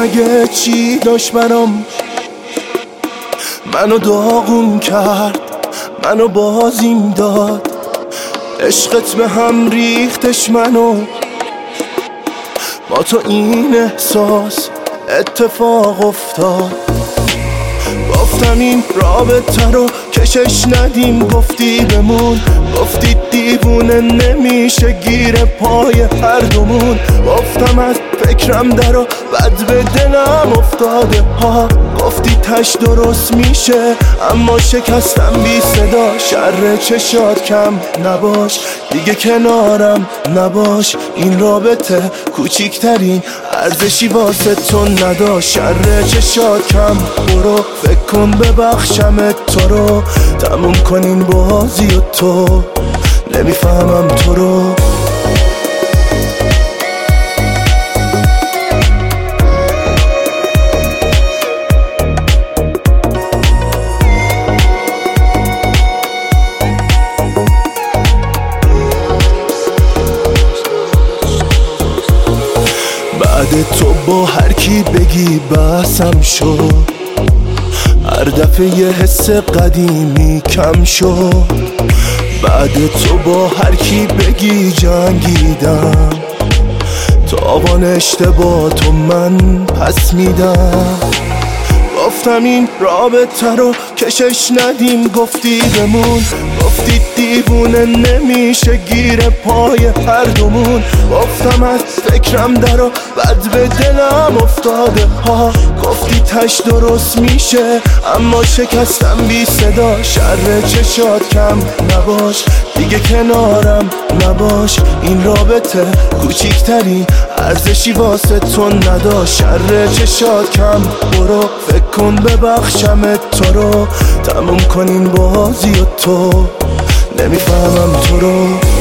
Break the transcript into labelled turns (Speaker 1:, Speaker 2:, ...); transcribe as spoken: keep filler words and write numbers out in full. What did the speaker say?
Speaker 1: مگه چی داشت برام؟ منو داغون کرد، منو بازیم داد، عشقت به هم ریختش منو. با تو این احساس اتفاق افتاد. گفتم این رابطه رو کشش ندیم، گفتی بمون، گفتی دیوونه نمیشه گیر پای هر دومون. گفتم از فکرم در و بد به دلم افتاده ها، گفتی تش درست میشه اما شکستم بی صدا. شر چشات کم نباش دیگه کنارم نباش، این رابطه کوچیکترین ارزشی واسه تو نداشت. شر چشات کم برو، فکر کن ببخشمت تو رو، تموم کنین بازی و تو نمیفهمم تو رو. بعد تو با هر کی بگی بحثم شد، هر دفعه یه حس قدیمی کم شد. بعد تو با هر کی بگی جنگیدم، تاوان اشتباه تو من پس میدم. گفتم این رابطه رو کشش ندیم، گفتی بمون، گفتی دیوونه نمیشه گیر پای هر دومون. گفتم از فکرم در و بد به دلم افتاده ها، گفتی تش درست میشه اما شکستم بی صدا. شر چشات کم نباش دیگه کنارم نباش، این رابطه کوچیکترین ارزشی واسه تو نداشت. شر چشات کم برو، فکر کن ببخشمت تو رو، تموم کنین بازی و تو نمیفهمم تو رو.